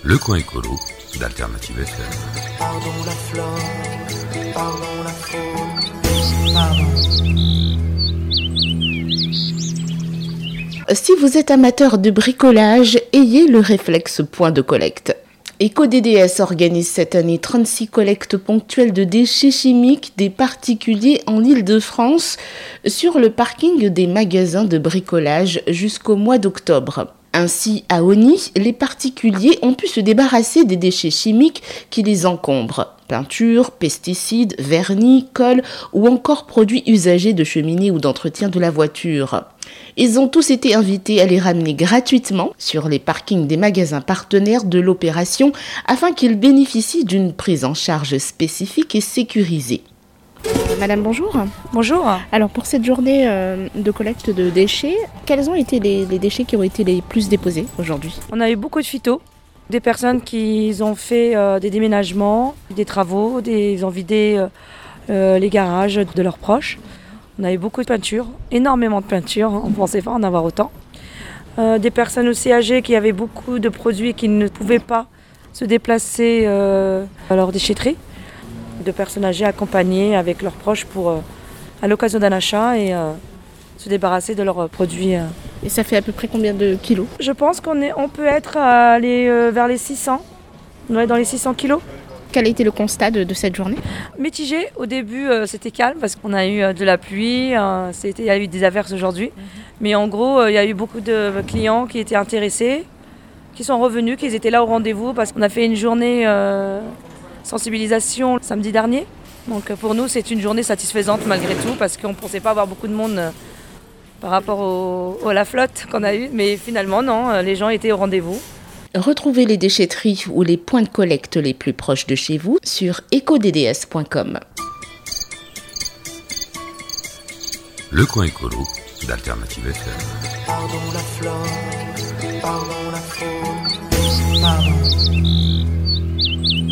Le coin écolo d'Alternative FM. Pardon la flore, pardon la faune, pardon. Si vous êtes amateur de bricolage, ayez le réflexe point de collecte. EcoDDS organise cette année 36 collectes ponctuelles de déchets chimiques des particuliers en Île-de-France sur le parking des magasins de bricolage jusqu'au mois d'octobre. Ainsi, à Osny, les particuliers ont pu se débarrasser des déchets chimiques qui les encombrent. Peinture, pesticides, vernis, colle ou encore produits usagés de cheminée ou d'entretien de la voiture. Ils ont tous été invités à les ramener gratuitement sur les parkings des magasins partenaires de l'opération afin qu'ils bénéficient d'une prise en charge spécifique et sécurisée. Madame, bonjour. Bonjour. Alors pour cette journée de collecte de déchets, quels ont été les déchets qui ont été les plus déposés aujourd'hui ? On a eu beaucoup de phytos, des personnes qui ont fait des déménagements, des travaux, ils ont vidé les garages de leurs proches. On a eu beaucoup de peintures, énormément de peintures, on ne pensait pas en avoir autant. Des personnes aussi âgées qui avaient beaucoup de produits et qui ne pouvaient pas se déplacer à leur déchetterie. De personnes âgées accompagnées avec leurs proches à l'occasion d'un achat et se débarrasser de leurs produits. Et ça fait à peu près combien de kilos ? Je pense qu'on peut être allé vers les 600, on est dans les 600 kilos. Quel a été le constat de cette journée ? Mitigé, au début c'était calme parce qu'on a eu de la pluie, il y a eu des averses aujourd'hui. Mais en gros, il y a eu beaucoup de clients qui étaient intéressés, qui sont revenus, qui étaient là au rendez-vous parce qu'on a fait une journée sensibilisation samedi dernier. Donc pour nous, c'est une journée satisfaisante malgré tout parce qu'on ne pensait pas avoir beaucoup de monde par rapport à la flotte qu'on a eue. Mais finalement, non, les gens étaient au rendez-vous. Retrouvez les déchetteries ou les points de collecte les plus proches de chez vous sur ecodds.com. Le coin écolo d'Alternative FM. Pardon la flore, pardon la faune, pardon.